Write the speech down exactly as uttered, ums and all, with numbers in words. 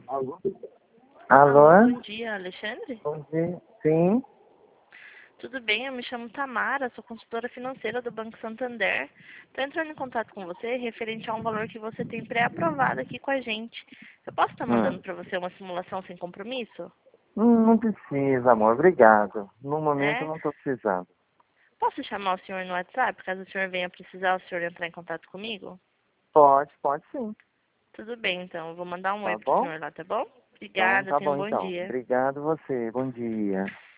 Alô? Alô, bom dia, Alexandre? Bom dia. Sim? Tudo bem? Eu me chamo Tamara, sou consultora financeira do Banco Santander. Estou entrando em contato com você referente a um valor que você tem pré-aprovado aqui com a gente. Eu posso estar mandando Hum. para você uma simulação sem compromisso? Hum, Não precisa, amor. Obrigado. No momento eu É? não estou precisando. Posso chamar o senhor no WhatsApp, caso o senhor venha precisar, o senhor entrar em contato comigo? Pode, pode sim. Tudo bem, então. Eu vou mandar um oi Tá para o bom? senhor lá, tá bom? Então Obrigada, tá tenha um bom bom então. dia. Obrigado você. Bom dia.